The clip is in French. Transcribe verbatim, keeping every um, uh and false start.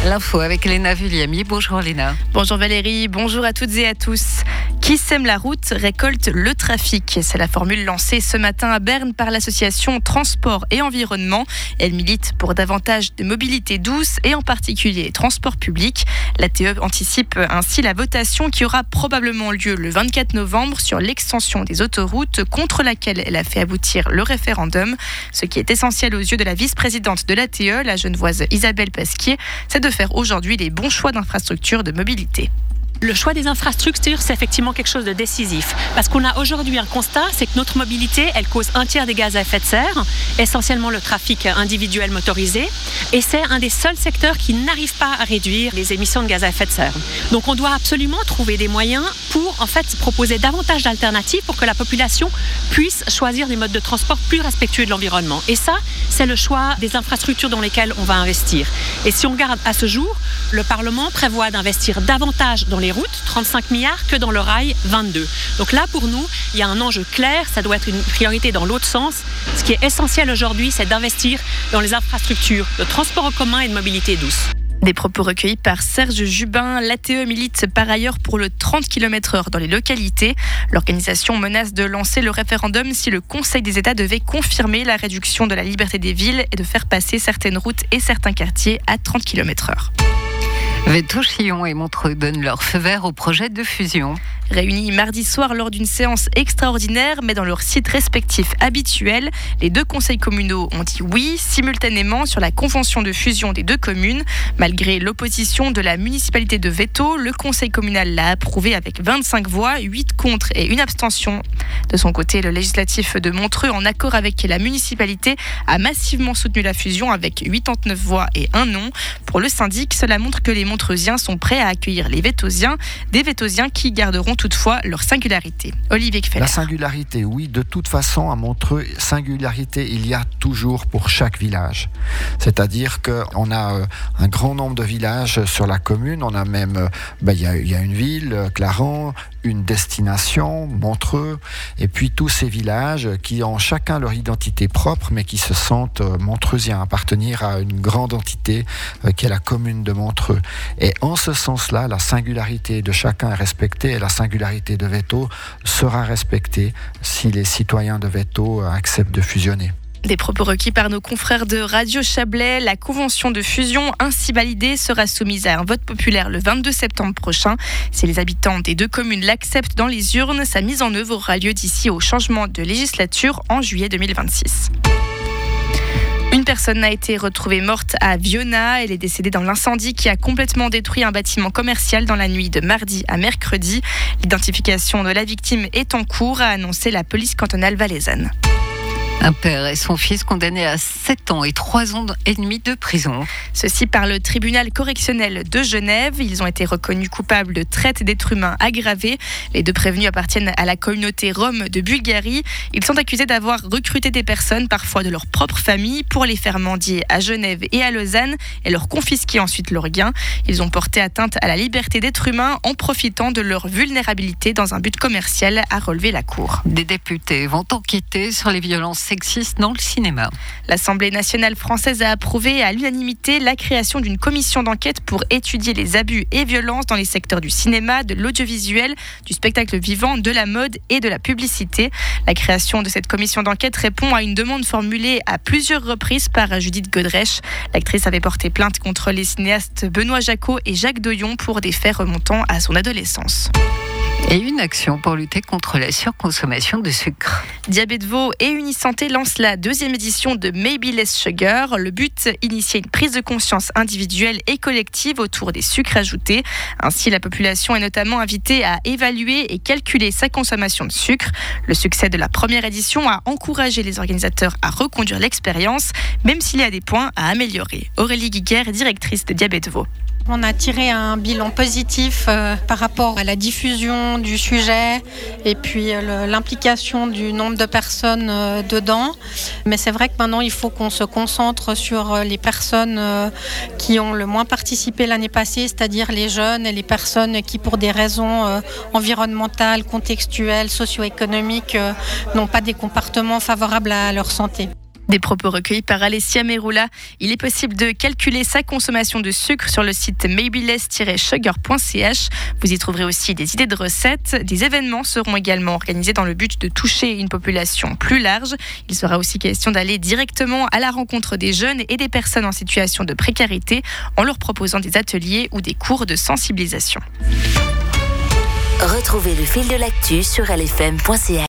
L'info avec Léna Vulliamy. Bonjour Léna. Bonjour Valérie, bonjour à toutes et à tous. Qui sème la route récolte le trafic. C'est la formule lancée ce matin à Berne par l'association Transport et Environnement. Elle milite pour davantage de mobilité douce et en particulier les transports publics. L'A T E anticipe ainsi la votation qui aura probablement lieu le vingt-quatre novembre sur l'extension des autoroutes contre laquelle elle a fait aboutir le référendum. Ce qui est essentiel aux yeux de la vice-présidente de l'A T E, la genevoise Isabelle Pasquier, c'est de faire aujourd'hui les bons choix d'infrastructures de mobilité. Le choix des infrastructures, c'est effectivement quelque chose de décisif. Parce qu'on a aujourd'hui un constat, c'est que notre mobilité, elle cause un tiers des gaz à effet de serre, essentiellement le trafic individuel motorisé, et c'est un des seuls secteurs qui n'arrive pas à réduire les émissions de gaz à effet de serre. Donc on doit absolument trouver des moyens pour en fait proposer davantage d'alternatives pour que la population puisse choisir des modes de transport plus respectueux de l'environnement. Et ça, c'est le choix des infrastructures dans lesquelles on va investir. Et si on regarde à ce jour, le Parlement prévoit d'investir davantage dans les routes, trente-cinq milliards, que dans le rail, vingt-deux. Donc là, pour nous, il y a un enjeu clair, ça doit être une priorité dans l'autre sens. Ce qui est essentiel aujourd'hui, c'est d'investir dans les infrastructures de transport en commun et de mobilité douce. Des propos recueillis par Serge Jubin. L'A T E milite par ailleurs pour le trente kilomètres heure dans les localités. L'organisation menace de lancer le référendum si le Conseil des États devait confirmer la réduction de la liberté des villes et de faire passer certaines routes et certains quartiers à trente kilomètres heure. Véto-Chillon et Montreux donnent leur feu vert au projet de fusion. Réunis mardi soir lors d'une séance extraordinaire, mais dans leurs sites respectifs habituels, les deux conseils communaux ont dit oui simultanément sur la convention de fusion des deux communes. Malgré l'opposition de la municipalité de Véto, le conseil communal l'a approuvé avec vingt-cinq voix, huit contre et une abstention. De son côté, le législatif de Montreux, en accord avec la municipalité, a massivement soutenu la fusion avec quatre-vingt-dix-neuf voix et un non. Pour le syndic, cela montre que les Montreusiens sont prêts à accueillir les Vétosiens, des Vétosiens qui garderont toutefois leur singularité. Olivier Kfeller. La singularité, oui, de toute façon, à Montreux, singularité, il y a toujours pour chaque village. C'est-à-dire qu'on a euh, un grand nombre de villages sur la commune, on a même, euh, ben, il y a, il y a une ville, euh, Clarens, une destination, Montreux, et puis tous ces villages qui ont chacun leur identité propre, mais qui se sentent euh, montreusiens, appartenir à une grande entité euh, qui est la commune de Montreux. Et en ce sens-là, la singularité de chacun est respectée, et la singularité de Véto sera respectée si les citoyens de Véto acceptent de fusionner. Des propos requis par nos confrères de Radio Chablais. La convention de fusion ainsi validée sera soumise à un vote populaire le vingt-deux septembre prochain. Si les habitants des deux communes l'acceptent dans les urnes, sa mise en œuvre aura lieu d'ici au changement de législature en juillet deux mille vingt-six. Une personne a été retrouvée morte à Viona. Elle est décédée dans l'incendie qui a complètement détruit un bâtiment commercial dans la nuit de mardi à mercredi. L'identification de la victime est en cours, a annoncé la police cantonale valaisanne. Un père et son fils condamnés à sept ans et trois ans et demi de prison. Ceci par le tribunal correctionnel de Genève. Ils ont été reconnus coupables de traite d'êtres humains aggravée. Les deux prévenus appartiennent à la communauté rome de Bulgarie. Ils sont accusés d'avoir recruté des personnes, parfois de leur propre famille, pour les faire mendier à Genève et à Lausanne et leur confisquer ensuite leurs gains. Ils ont porté atteinte à la liberté d'être humain en profitant de leur vulnérabilité dans un but commercial, a relevé la Cour. Des députés vont enquêter sur les violences sexistes dans le cinéma. L'Assemblée nationale française a approuvé à l'unanimité la création d'une commission d'enquête pour étudier les abus et violences dans les secteurs du cinéma, de l'audiovisuel, du spectacle vivant, de la mode et de la publicité. La création de cette commission d'enquête répond à une demande formulée à plusieurs reprises par Judith Godrèche. L'actrice avait porté plainte contre les cinéastes Benoît Jacquot et Jacques Doyon pour des faits remontant à son adolescence. Et une action pour lutter contre la surconsommation de sucre. Diabète Vaud et Unisanté lancent la deuxième édition de Maybe Less Sugar. Le but, initier une prise de conscience individuelle et collective autour des sucres ajoutés. Ainsi, la population est notamment invitée à évaluer et calculer sa consommation de sucre. Le succès de la première édition a encouragé les organisateurs à reconduire l'expérience, même s'il y a des points à améliorer. Aurélie Guiguer, directrice de Diabète Vaud. On a tiré un bilan positif euh, par rapport à la diffusion du sujet et puis euh, l'implication du nombre de personnes euh, dedans. Mais c'est vrai que maintenant, il faut qu'on se concentre sur euh, les personnes euh, qui ont le moins participé l'année passée, c'est-à-dire les jeunes et les personnes qui, pour des raisons euh, environnementales, contextuelles, socio-économiques, euh, n'ont pas des comportements favorables à leur santé. Des propos recueillis par Alessia Meroula. Il est possible de calculer sa consommation de sucre sur le site maybeless tiret sugar point c h. Vous y trouverez aussi des idées de recettes. Des événements seront également organisés dans le but de toucher une population plus large. Il sera aussi question d'aller directement à la rencontre des jeunes et des personnes en situation de précarité en leur proposant des ateliers ou des cours de sensibilisation. Retrouvez le fil de l'actu sur l f m point c h.